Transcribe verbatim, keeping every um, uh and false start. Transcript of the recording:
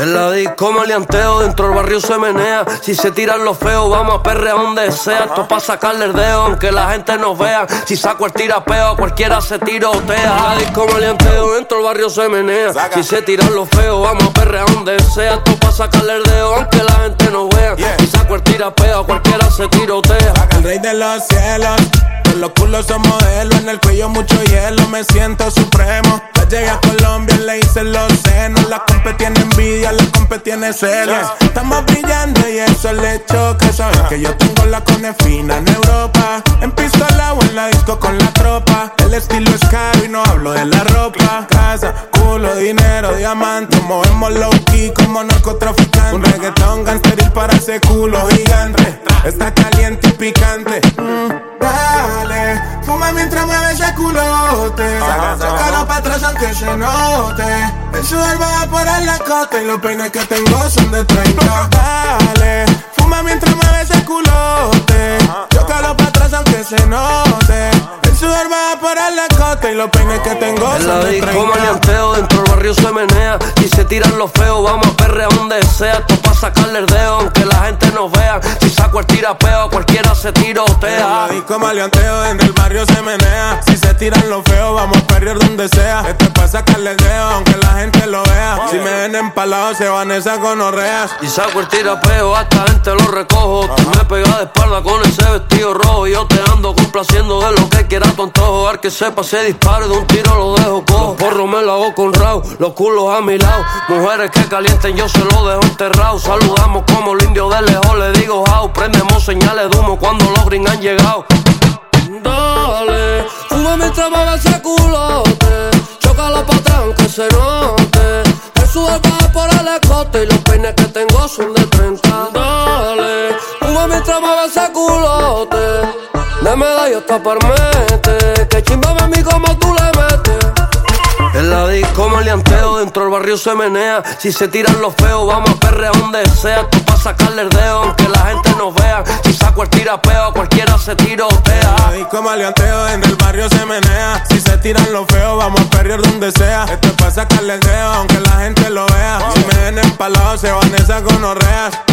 En la disco maleanteo, dentro del barrio se menea. Si se tiran los feos, vamos a perrear donde sea. Esto pa' sacarle el dedo, aunque la gente nos vea. Si saco el tirapeo, cualquiera se tirotea. En la disco maleanteo, dentro del barrio se menea. Si se tiran los feos, vamos a perrear donde sea. Esto pa' sacarle el dedo, aunque la gente nos vea. Si saco el tirapeo, cualquiera se tirotea. El rey de los cielos, todos los culos son modelos. En el cuello mucho hielo, me siento supremo. Ya llegué a Colombia, le hice los senos. La compe tiene envidia, la compe tiene celos. Estamos brillando y eso le choca. Saben que yo tengo la cone fina en Europa. En pistola o en la disco con la tropa. El estilo es caro y no hablo de la ropa. Casa, culo, dinero, diamante. Movemos low key como narcotraficante. Un reggaetón gangsteril para ese culo gigante. Está caliente y picante. mm, Dale, fuma mientras mueve ese culote. Sácalo pa' atrás aunque se note. El sudor va por el escote. Y los peines que tengo son de treinta. Dale, fuma mientras mueve ese culote. Sácalo pa' atrás aunque se note. El sudor va por el escote. Y los peines que tengo en son de treinta. En la disco maleanteo, dentro del barrio se menea. Si se tiran los feos, vamos a perrear donde sea. Esto pa' sacarle el dedo, aunque la gente nos vea. Si saco el tirapeo, cualquiera se tirotea. Como maleanteo, en el barrio se menea. Si se tiran los feos, vamos a perder donde sea. Esto es pa' sacarle el dedo, aunque la gente lo vea. Si me ven empalado, se van esas gonorreas. Y saco el tirapeo, a esta gente lo recojo. Tú me pegas de espalda con ese vestido rojo. Y yo te ando complaciendo de lo que quiera tu antojo. Al que sepa se dispare, de un tiro lo dejo cojo. Los porros me la hago con rao, los culos a mi lado. Mujeres que calienten, yo se lo dejo enterrado. Saludamos como el indio de lejos, le digo how. Prendemos señales de humo cuando los gringos han llegado. Dale, fuma mientras mueve ese culote. Chócalo pa' atrás aunque se note. El sudor va por el escote. Y los peines que tengo son de treinta. Dale, fuma mientras mueve ese culote. De medallo hasta parmete. Que chimba mami como tú le metes. En la disco maleanteo, dentro del barrio se menea. Si se tiran los feos, vamos a perrear donde sea. Esto pa' sacarle el dedo, aunque la gente nos vea. Si saco el tirapeo, cualquiera se tirotea. En la disco maleanteo, en el barrio se menea. Si se tiran los feos, vamos a perrear donde sea. Esto es pa' sacarle el dedo, aunque la gente lo vea. Si me ven empalado, se van esas gonorreas.